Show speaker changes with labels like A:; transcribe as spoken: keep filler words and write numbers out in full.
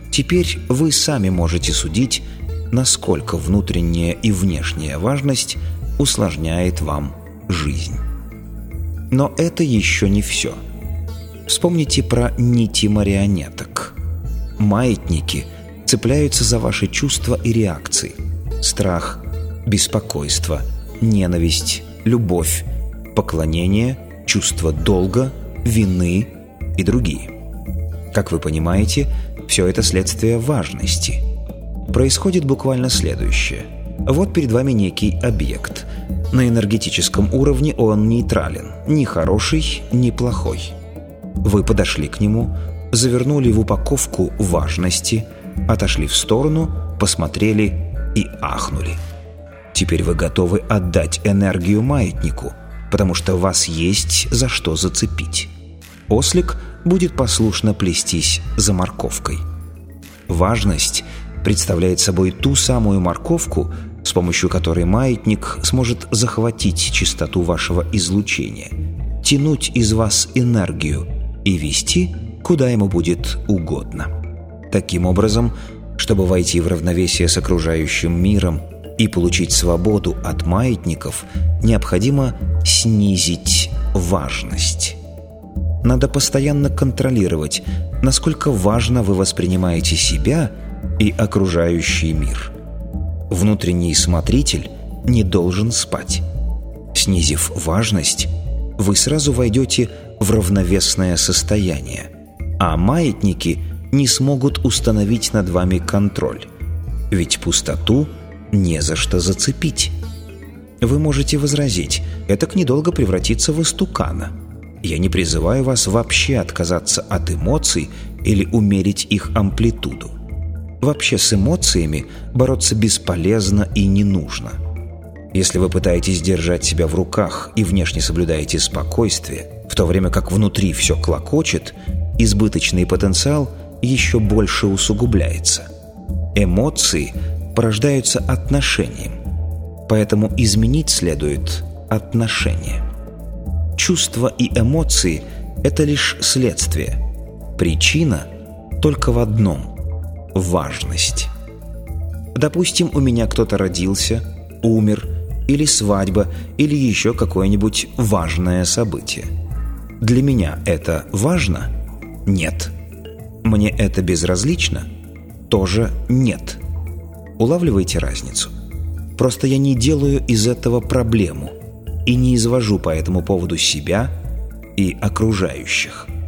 A: Теперь вы сами можете судить, насколько внутренняя и внешняя важность усложняет вам жизнь. Но это еще не все. Вспомните про нити марионеток. Маятники цепляются за ваши чувства и реакции. Страх, беспокойство, ненависть, любовь, поклонение, чувство долга, вины и другие. Как вы понимаете, все это следствие важности. Происходит буквально следующее. Вот перед вами некий объект. На энергетическом уровне он нейтрален, ни хороший, ни плохой. Вы подошли к нему, завернули в упаковку важности, отошли в сторону, посмотрели и ахнули. Теперь вы готовы отдать энергию маятнику, потому что вас есть за что зацепить. Ослик будет послушно плестись за морковкой. Важность представляет собой ту самую морковку, с помощью которой маятник сможет захватить частоту вашего излучения, тянуть из вас энергию и вести, куда ему будет угодно. Таким образом, чтобы войти в равновесие с окружающим миром и получить свободу от маятников, необходимо снизить важность. Надо постоянно контролировать, насколько важно вы воспринимаете себя и окружающий мир. Внутренний смотритель не должен спать. Снизив важность, вы сразу войдете в равновесное состояние, а маятники не смогут установить над вами контроль, ведь пустоту не за что зацепить. Вы можете возразить, этак недолго превратиться в истукана. Я не призываю вас вообще отказаться от эмоций или умерить их амплитуду. Вообще с эмоциями бороться бесполезно и не нужно. Если вы пытаетесь держать себя в руках и внешне соблюдаете спокойствие, в то время как внутри все клокочет, избыточный потенциал еще больше усугубляется. Эмоции порождаются отношением, поэтому изменить следует отношение. Чувства и эмоции – это лишь следствие. Причина только в одном – важность. Допустим, у меня кто-то родился, умер, или свадьба, или еще какое-нибудь важное событие. Для меня это важно? Нет. Мне это безразлично? Тоже нет. Улавливаете разницу? Просто я не делаю из этого проблему и не извожу по этому поводу себя и окружающих.